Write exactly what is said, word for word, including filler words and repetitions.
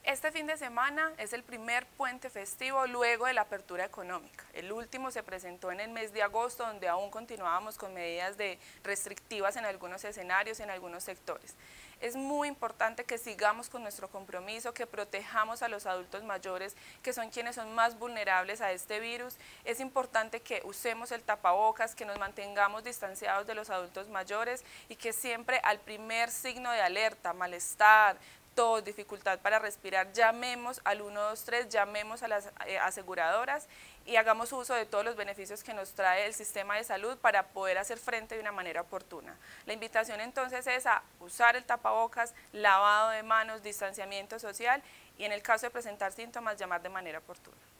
Este fin de semana es el primer puente festivo luego de la apertura económica. El último se presentó en el mes de agosto, donde aún continuábamos con medidas de restrictivas en algunos escenarios, en algunos sectores. Es muy importante que sigamos con nuestro compromiso, que protejamos a los adultos mayores, que son quienes son más vulnerables a este virus. Es importante que usemos el tapabocas, que nos mantengamos distanciados de los adultos mayores y que siempre al primer signo de alerta, malestar, tos, dificultad para respirar, llamemos al uno dos tres, llamemos a las eh, aseguradoras y hagamos uso de todos los beneficios que nos trae el sistema de salud para poder hacer frente de una manera oportuna. La invitación entonces es a usar el tapabocas, lavado de manos, distanciamiento social y en el caso de presentar síntomas, llamar de manera oportuna.